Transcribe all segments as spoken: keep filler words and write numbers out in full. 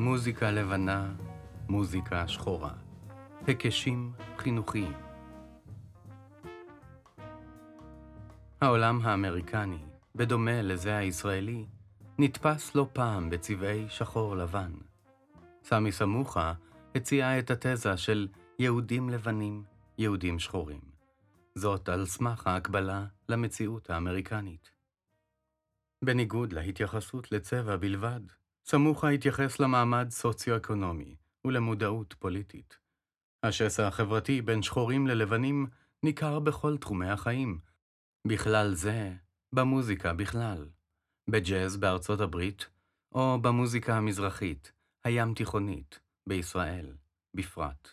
מוזיקה לבנה, מוזיקה שחורה, היקשים חינוכיים. העולם האמריקני, בדומה לזה הישראלי, נתפס לא פעם בצבעי שחור לבן. סמי סמוחה הציע את התזה של יהודים לבנים, יהודים שחורים. זאת על סמך ההקבלה למציאות האמריקנית. בניגוד להתייחסות לצבע בלבד, סמוחה התייחס למעמד סוציו-אקונומי ולמודעות פוליטית. השסע החברתי בין שחורים ללבנים ניכר בכל תחומי החיים, בכלל זה במוזיקה בכלל, בג'אז בארצות הברית, או במוזיקה המזרחית, הים תיכונית, בישראל, בפרט.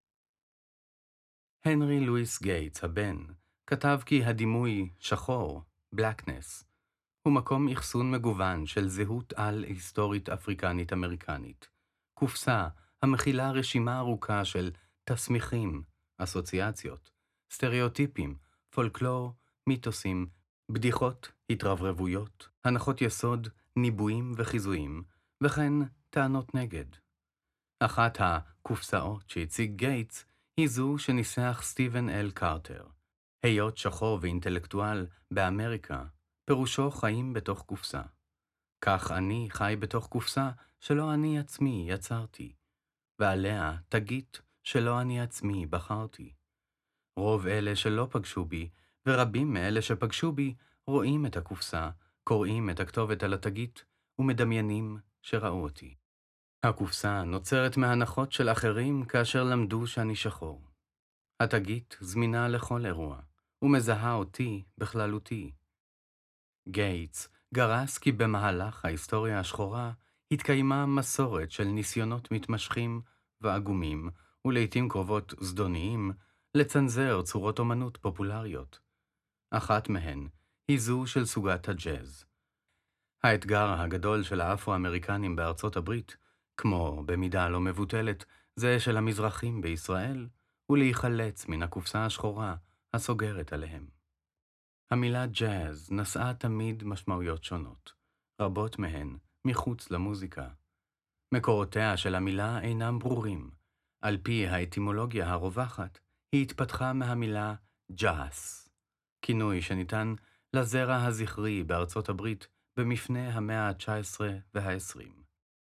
הנרי לואיס גייטס, הבן, כתב כי הדימוי שחור, blackness, הוא מקום אחסון מגוון של זהות על היסטורית אפריקנית-אמריקנית, קופסה המכילה רשימה ארוכה של תסמיכים, אסוציאציות, סטריאוטיפים, פולקלור, מיתוסים, בדיחות, התרברבויות, הנחות יסוד, ניבויים וחיזויים, וכן טענות נגד. אחת הקופסאות שהציג גייטס היא זו שניסח סטיבן אל קרטר. היות שחור ואינטלקטואל באמריקה, פירושו חיים בתוך קופסה. כך אני חי בתוך קופסה שלא אני עצמי יצרתי, ועליה תגית שלא אני עצמי בחרתי. רוב אלה שלא פגשו בי, ורבים מאלה שפגשו בי, רואים את הקופסה, קוראים את הכתובת על התגית, ומדמיינים שראו אותי. הקופסה נוצרת מהנחות של אחרים כאשר למדו שאני שחור. התגית זמינה לכל אירוע, ומזהה אותי בכללותי. גייטס גרס כי במהלך ההיסטוריה השחורה התקיימה מסורת של ניסיונות מתמשכים ועגומים, ולעיתים קרובות זדוניים, לצנזר צורות אומנות פופולריות. אחת מהן היא זו של סוגת הג'אז. האתגר הגדול של האפרו-אמריקנים בארצות הברית, כמו במידה לא מבוטלת זה של המזרחים בישראל, הוא להיחלץ מן הקופסה השחורה הסוגרת עליהם. המילה ג'אז נשאה תמיד משמעויות שונות, רבות מהן מחוץ למוזיקה. מקורותיה של המילה אינם ברורים. על פי האטימולוגיה הרווחת, היא התפתחה מהמילה ג'אס, כינוי שניתן לזרע הזכרי בארצות הברית במפנה המאה ה-תשע עשרה וה-עשרים.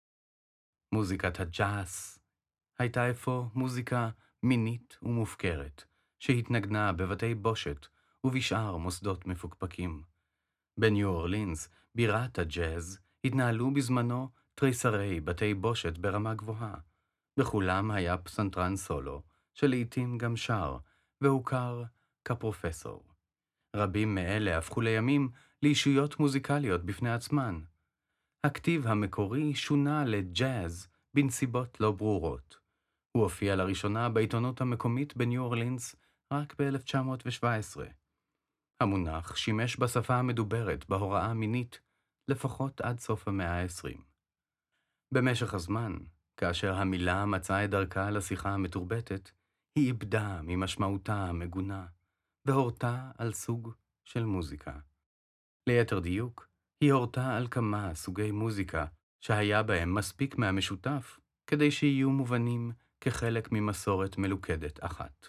מוזיקת הג'אס הייתה אפוא מוזיקה מינית ומופקרת, שהתנגנה בבתי בושת ובשאר מוסדות מפוקפקים. בניו אורלינס, בירת הג'אז, התנהלו בזמנו תריסרי בתי בושת ברמה גבוהה. בכולם היה פסנתרן סולו, שלעיתים גם שר, והוכר כפרופסור. רבים מאלה הפכו לימים לאישויות מוזיקליות בפני עצמן. הכתיב המקורי שונה לג'אז בנסיבות לא ברורות. הוא הופיע לראשונה בעיתונות המקומית בניו אורלינס רק ב-אלף תשע מאות שבע עשרה. המונח שימש בשפה המדוברת בהוראה מינית לפחות עד סוף המאה ה-עשרים. במשך הזמן, כאשר המילה מצאה את דרכה לשיחה המתורבתת, היא איבדה ממשמעותה המגונה, והורתה על סוג של מוזיקה. ליתר דיוק, היא הורתה על כמה סוגי מוזיקה שהיה בהם מספיק מהמשותף כדי שיהיו מובנים כחלק ממסורת מלוכדת אחת.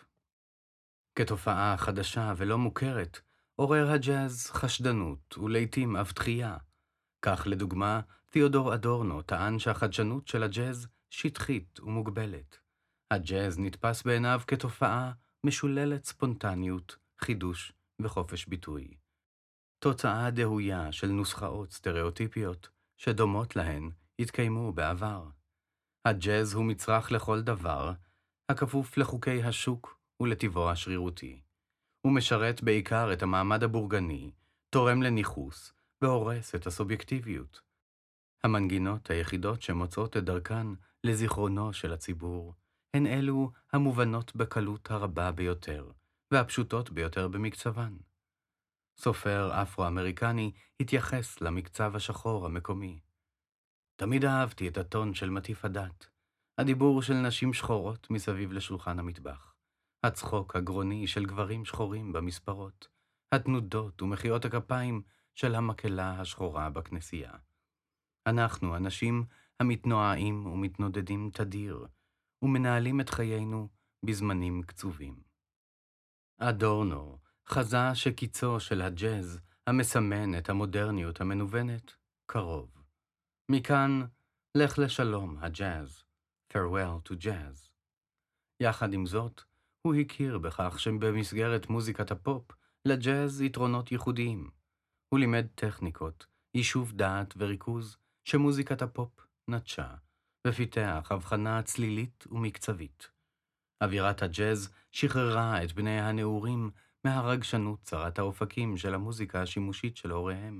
כתופעה חדשה ולא מוכרת, עורר הג'אז חשדנות ולעיתים אף דחייה. כך לדוגמה, תיאודור אדורנו טען שהחדשנות של הג'אז שטחית ומוגבלת. הג'אז נתפס בעיניו כתופעה משוללת ספונטניות, חידוש וחופש ביטוי. תוצאה דהויה של נוסחאות סטריאוטיפיות שדומות להן התקיימו בעבר. הג'אז הוא מצרך לכל דבר, הכפוף לחוקי השוק ולטבעו השרירותי. הוא משרת בעיקר את המעמד הבורגני, תורם לניחוס והורס את הסובייקטיביות. המנגינות היחידות שמוצאות את דרכן לזיכרונו של הציבור הן אלו המובנות בקלות הרבה ביותר והפשוטות ביותר במקצבן. סופר אפרו-אמריקני התייחס למקצב השחור המקומי. תמיד אהבתי את הטון של מטיף הדת, הדיבור של נשים שחורות מסביב לשולחן המטבח, הצחוק הגרוני של גברים שחורים במספרות, התנודות ומחיאות הכפיים של המקהלה השחורה בכנסייה. אנחנו, אנשים, המתנועעים ומתנודדים תדיר, ומנהלים את חיינו בזמנים קצובים. אדורנו חזה שקיצו של הג'אז, המסמן את המודרניות המנוונת, קרוב. מכאן, לך לשלום הג'אז, farewell to jazz. יחד עם זאת, הוא הכיר בכך שבמסגרת מוזיקת הפופ, לג'אז יתרונות ייחודיים. הוא לימד טכניקות, יישוב דעת וריכוז שמוזיקת הפופ נטשה, ופיתח הבחנה צלילית ומקצבית. אווירת הג'אז שחררה את בני הנעורים מהרגשנות צרת האופקים של המוזיקה השימושית של הוריהם.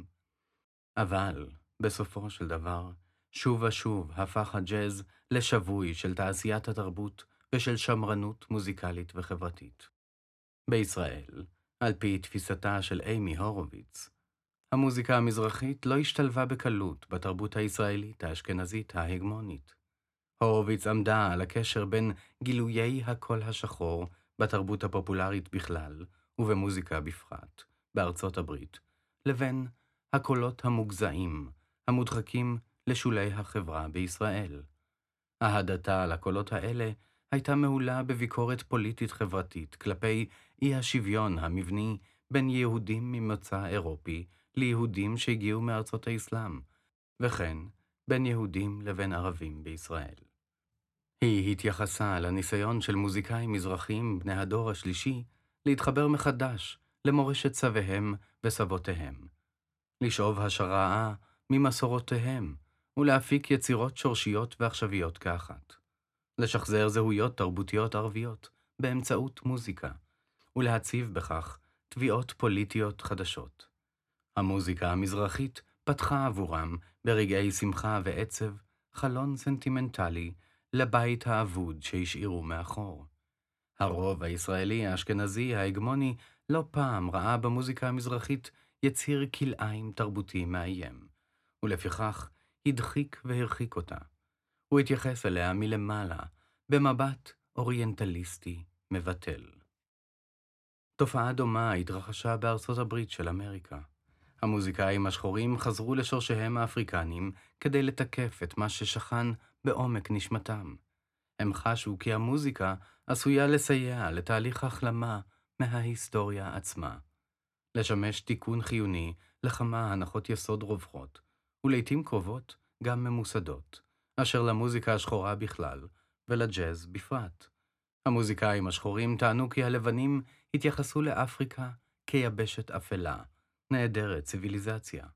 אבל, בסופו של דבר, שוב ושוב הפך הג'אז לשבוי של תעשיית התרבות ושל שמרנות מוזיקלית וחברתית. בישראל, על פי תפיסתה של אימי הורוביץ, המוזיקה המזרחית לא השתלבה בקלות בתרבות הישראלית האשכנזית ההגמונית. הורוביץ עמדה על הקשר בין גילויי הקול השחור בתרבות הפופולרית בכלל, ובמוזיקה בפרט, בארצות הברית, לבין הקולות המוגזעים, המודחקים לשולי החברה בישראל. אהדתה לקולות האלה הייתה מהולה בביקורת פוליטית חברתית כלפי אי השוויון המבני בין יהודים ממוצא אירופי ליהודים שהגיעו מארצות האסלאם, וכן בין יהודים לבין ערבים בישראל. היא התייחסה לניסיון של מוזיקאים מזרחיים בני הדור השלישי להתחבר מחדש למורשת סביהם וסבותיהם, לשאוב השראה ממסורותיהם ולהפיק יצירות שורשיות ועכשוויות כאחת, לשחזר זהויות תרבותיות ערביות באמצעות מוזיקה, ולהציב בכך תביעות פוליטיות חדשות. המוזיקה המזרחית פתחה עבורם ברגעי שמחה ועצב חלון סנטימנטלי לבית האבוד שהשאירו מאחור. הרוב הישראלי האשכנזי ההגמוני לא פעם ראה במוזיקה המזרחית יציר כלאיים תרבותי מאיים, ולפיכך הדחיק והרחיק אותה. הוא התייחס אליה מלמעלה, במבט אוריינטליסטי מבטל. תופעה דומה התרחשה בארצות הברית של אמריקה. המוזיקאים השחורים חזרו לשורשיהם האפריקניים כדי לתקף את מה ששכן בעומק נשמתם. הם חשו כי המוזיקה עשויה לסייע לתהליך החלמה מההיסטוריה עצמה, לשמש תיקון חיוני לכמה הנחות יסוד רווחות, ולעיתים קרובות גם ממוסדות, אשר למוזיקה השחורה בכלל ולג'אז בפרט. המוזיקאים השחורים טענו כי הלבנים התייחסו לאפריקה כיבשת אפלה, נעדרת ציוויליזציה.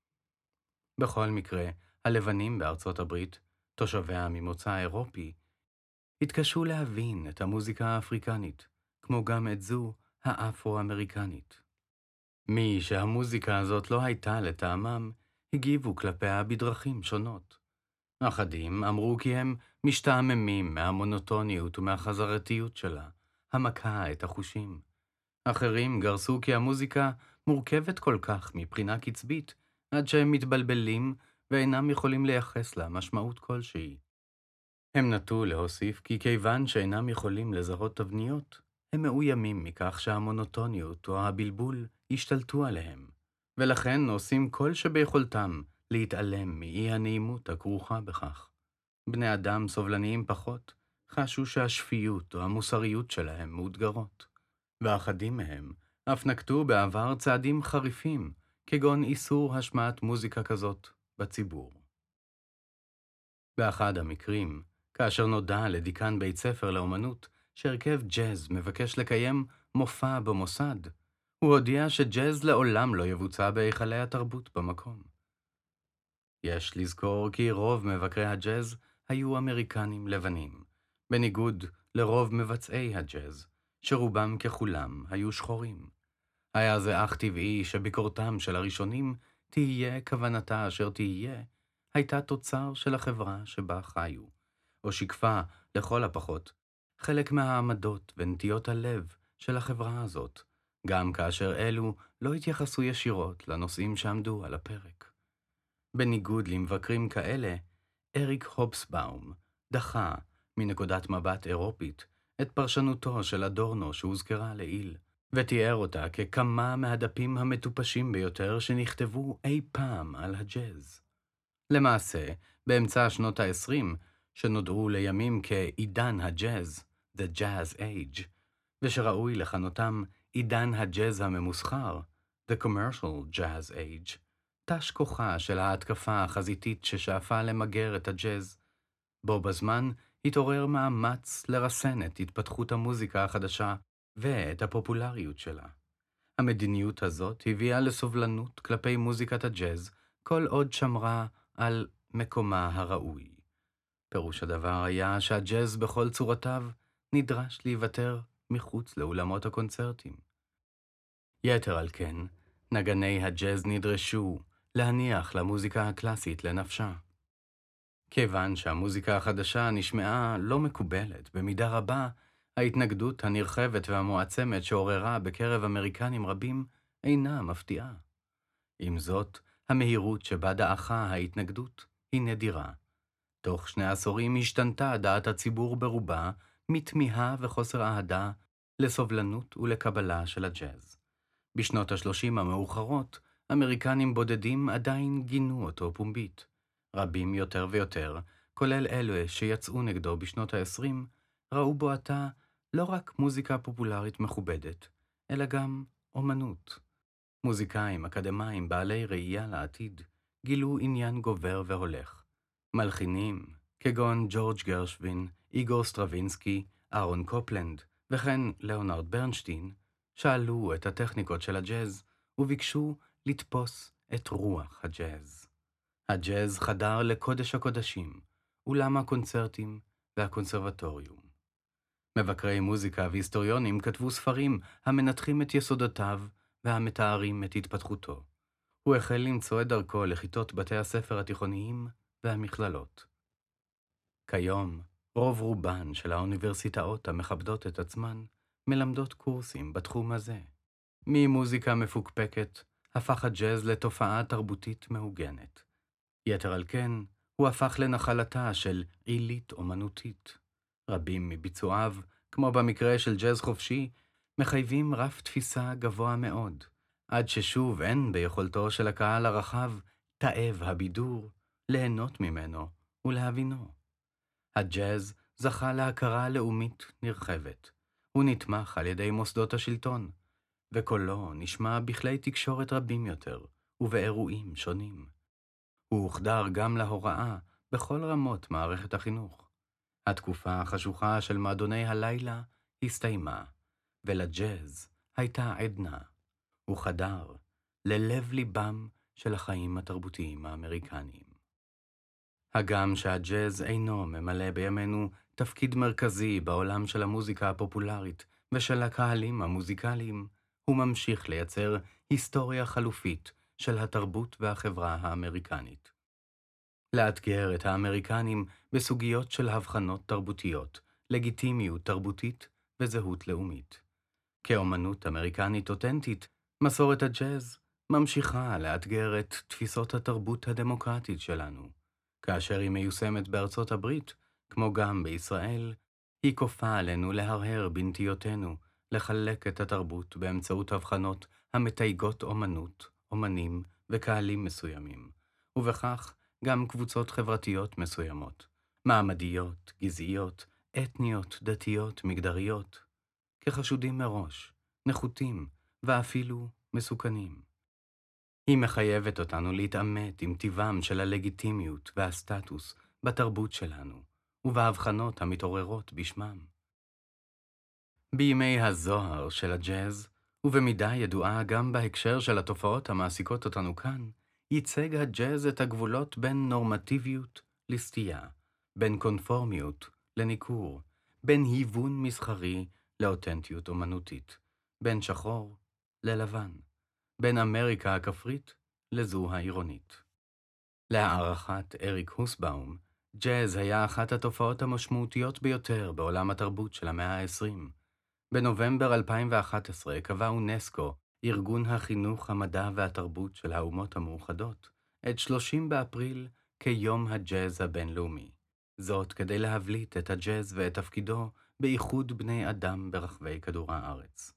בכל מקרה, הלבנים בארצות הברית, תושביה ממוצא אירופי, התקשו להבין את המוזיקה האפריקנית, כמו גם את זו האפרו-אמריקנית. מי שהמוזיקה הזאת לא הייתה לטעמם, הגיבו כלפיה בדרכים שונות. אחדים אמרו כי הם משתעממים מהמונוטוניות ומהחזרתיות שלה, המכה את החושים. אחרים גרסו כי המוזיקה מורכבת כל כך מבחינה קצבית, עד שהם מתבלבלים ואינם יכולים לייחס לה משמעות כלשהי. הם נטו להוסיף כי כיוון שאינם יכולים לזהות תבניות, הם מאוימים מכך שהמונוטוניות או הבלבול ישתלטו עליהם, ולכן עושים כל שביכולתם להתעלם מאי הנעימות הכרוכה בכך. בני אדם סובלניים פחות חשו שהשפיות או המוסריות שלהם מאותגרות, ואחדים מהם אף נקטו בעבר צעדים חריפים, כגון איסור השמעת מוזיקה כזאת בציבור. באחד המקרים, כאשר נודע לדיקן בית ספר לאומנות שהרכב ג'אז מבקש לקיים מופע במוסד, הוא הודיע שג'אז לעולם לא יבוצע בהיכלי התרבות במקום. יש לזכור כי רוב מבקרי הג'אז היו אמריקנים לבנים, בניגוד לרוב מבצעי הג'אז, שרובם ככולם היו שחורים. היה זה אך טבעי שביקורתם של הראשונים, תהיה כוונתה אשר תהיה, הייתה תוצר של החברה שבה חיו, או שיקפה, לכל הפחות, חלק מהעמדות ונטיות הלב של החברה הזאת, גם כאשר אלו לא התייחסו ישירות לנושאים שעמדו על הפרק. בניגוד למבקרים כאלה, אריק הובסבאום דחה, מנקודת מבט אירופית, את פרשנותו של אדורנו שהוזכרה לעיל, ותיאר אותה ככמה מהדפים המטופשים ביותר שנכתבו אי פעם על הג'אז. למעשה, באמצע שנות ה-עשרים, שנודעו לימים כעידן הג'אז, The Jazz Age, ושראוי לכנותם עידן הג'אז הממוסחר, The Commercial Jazz Age, תש כוחה של ההתקפה החזיתית ששאפה למגר את הג'אז. בו בזמן התעורר מאמץ לרסן את התפתחות המוזיקה החדשה ואת הפופולריות שלה. המדיניות הזאת הביאה לסובלנות כלפי מוזיקת הג'אז, כל עוד שמרה על מקומה הראוי. פירוש הדבר היה שהג'אז בכל צורותיו נדרש להיוותר מחוץ לאולמות הקונצרטים. יתר על כן, נגני הג'אז נדרשו להניח למוזיקה הקלאסית לנפשה. כיוון שהמוזיקה החדשה נשמעה לא מקובלת, במידה רבה, ההתנגדות הנרחבת והמועצמת שעוררה בקרב אמריקנים רבים אינה מפתיעה. עם זאת, המהירות שבה דעכה ההתנגדות היא נדירה. תוך שני עשורים השתנתה דעת הציבור ברובה מתמיהה וחוסר אהדה לסובלנות ולקבלה של הג'אז. בשנות ה-שלושים המאוחרות, אמריקנים בודדים עדיין גינו אותו פומבית. רבים יותר ויותר, כולל אלה שיצאו נגדו בשנות ה-עשרים, ראו בו עתה לא רק מוזיקה פופולרית מכובדת, אלא גם אומנות. מוזיקאים אקדמיים בעלי ראייה לעתיד גילו עניין גובר והולך. מלחינים, כגון ג'ורג' גרשווין, איגור סטרווינסקי, אהרון קופלנד, וכן ליאונרד ברנשטיין, שאלו את הטכניקות של הג'אז וביקשו לתפוס את רוח הג'אז. הג'אז חדר לקודש הקודשים, אולם הקונצרטים והקונסרבטוריום. מבקרי מוזיקה והיסטוריונים כתבו ספרים המנתחים את יסודותיו והמתארים את התפתחותו. הוא החל למצוא את דרכו לכיתות בתי הספר התיכוניים והמכללות. כיום, רוב רובן של האוניברסיטאות המכבדות את עצמן מלמדות קורסים בתחום הזה. ממוזיקה מפוקפקת הפך הג'אז לתופעה תרבותית מהוגנת. יתר על כן, הוא הפך לנחלתה של עילית אומנותית. רבים מביצועיו, כמו במקרה של ג'אז חופשי, מחייבים רף תפיסה גבוה מאוד, עד ששוב אין ביכולתו של הקהל הרחב, תאב הבידור, ליהנות ממנו ולהבינו. הג'אז זכה להכרה לאומית נרחבת. הוא נתמך על ידי מוסדות השלטון, וקולו נשמע בכלי תקשורת רבים יותר ובאירועים שונים. הוא הוחדר גם להוראה בכל רמות מערכת החינוך. התקופה החשוכה של מועדוני הלילה הסתיימה, ולג'אז הייתה עדנה. הוא חדר ללב ליבם של החיים התרבותיים האמריקניים. הגם שהג'אז אינו ממלא בימינו תפקיד מרכזי בעולם של המוזיקה הפופולרית ושל הקהלים המוזיקליים, הוא ממשיך לייצר היסטוריה חלופית של התרבות והחברה האמריקנית. לאתגר את האמריקנים בסוגיות של הבחנות תרבותיות, לגיטימיות תרבותית וזהות לאומית. כאומנות אמריקנית אותנטית, מסורת הג'אז ממשיכה לאתגר את תפיסות התרבות הדמוקרטית שלנו. כאשר היא מיושמת בארצות הברית, כמו גם בישראל, היא כופה עלינו להרהר בנטיותינו, לחלק את התרבות באמצעות הבחנות המתייגות אומנות, אומנים וקהלים מסוימים, ובכך גם קבוצות חברתיות מסוימות, מעמדיות, גזעיות, אתניות, דתיות, מגדריות, כחשודים מראש, נחותים ואפילו מסוכנים. היא מחייבת אותנו להתעמת עם טבעם של הלגיטימיות והסטטוס בתרבות שלנו, ובהבחנות המתעוררות בשמם. בימי הזוהר של הג'אז, ובמידה ידועה גם בהקשר של התופעות המעסיקות אותנו כאן, ייצג הג'אז את הגבולות בין נורמטיביות לסטייה, בין קונפורמיות לניכור, בין היוון מסחרי לאותנטיות אומנותית, בין שחור ללבן, בין אמריקה הכפרית לזו העירונית. להערכת אריק הוסבאום, ג'אז היה אחת התופעות המשמעותיות ביותר בעולם התרבות של המאה ה-עשרים. בנובמבר אלפיים ואחת עשרה קבע אונסקו, ארגון החינוך, המדע והתרבות של האומות המאוחדות, את שלושים באפריל כיום הג'אז הבינלאומי. זאת כדי להבליט את הג'אז ואת תפקידו באיחוד בני אדם ברחבי כדור הארץ.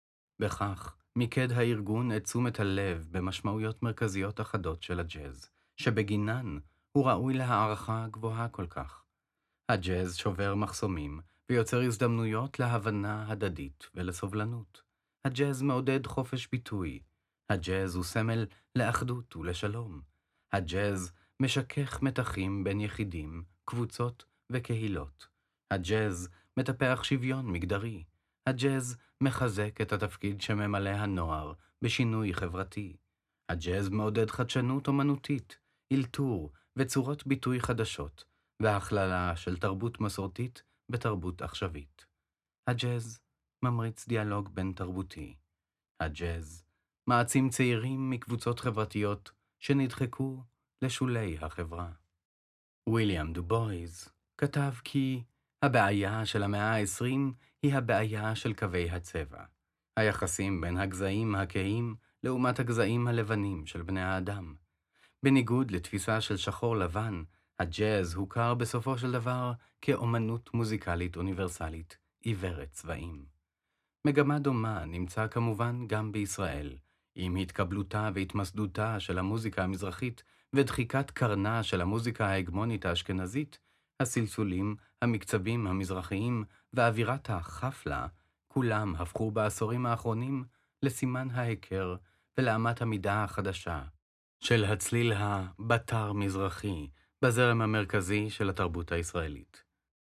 בכך מיקד הארגון את תשומת הלב במשמעויות מרכזיות אחדות של הג'אז, שבגינן הוא ראוי להערכה גבוהה כל כך. הג'אז שובר מחסומים ויוצר הזדמנויות להבנה הדדית ולסובלנות. הג'אז מעודד חופש ביטוי. הג'אז הוא סמל לאחדות ולשלום. הג'אז משכך מתחים בין יחידים, קבוצות וקהילות. הג'אז מטפח שוויון מגדרי. הג'אז מחזק את התפקיד שממלא הנוער בשינוי חברתי. הג'אז מעודד חדשנות אומנותית, אילתור וצורות ביטוי חדשות, והכללה של תרבות מסורתית בתרבות עכשווית. הג'אז ממריץ דיאלוג בין תרבותי. הג'אז מעצים צעירים מקבוצות חברתיות שנדחקו לשולי החברה. ויליאם דו בויז כתב כי הבעיה של המאה ה-עשרים היא הבעיה של קווי הצבע. היחסים בין הגזעים הכהים לעומת הגזעים הלבנים של בני האדם. בניגוד לתפיסה של שחור לבן, הג'אז הוכר בסופו של דבר כאומנות מוזיקלית אוניברסלית, עיוורת צבעים. מגמה דומה נמצא כמובן גם בישראל, עם התקבלותה והתמסדותה של המוזיקה המזרחית ודחיקת קרנה של המוזיקה ההגמונית האשכנזית, הסלסולים, המקצבים המזרחיים ואווירת החפלה, כולם הפכו בעשורים האחרונים לסימן ההיכר ולאמת המידה החדשה של הצליל הבטר מזרחי בזרם המרכזי של התרבות הישראלית.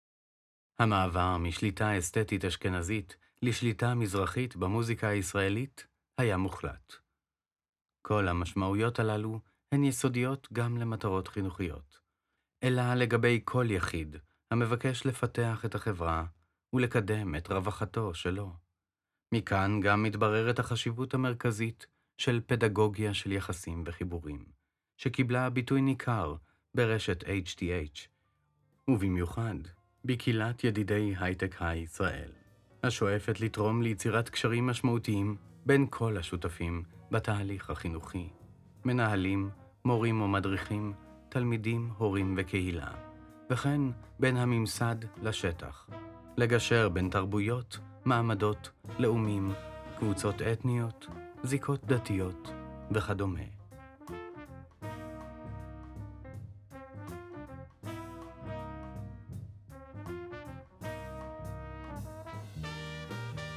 המעבר משליטה אסתטית אשכנזית לשליטה מזרחית במוזיקה הישראלית היה מוחלט. כל המשמעויות הללו הן יסודיות גם למטרות חינוכיות, אלא לגבי כל יחיד המבקש לפתח את החברה ולקדם את רווחתו שלו. מכאן גם מתבררת החשיבות המרכזית של פדגוגיה של יחסים וחיבורים, שקיבלה ביטוי ניכר ברשת אייץ' טי אייץ', ובמיוחד בקהילת ידידי הייטק הישראל, השואפת לתרום ליצירת קשרים משמעותיים בין כל השותפים בתהליך החינוכי, מנהלים, מורים ומדריכים, תלמידים, הורים וקהילה, וכן בין הממסד לשטח, לגשר בין תרבויות, מעמדות, לאומים, קבוצות אתניות, זיקות דתיות וכדומה.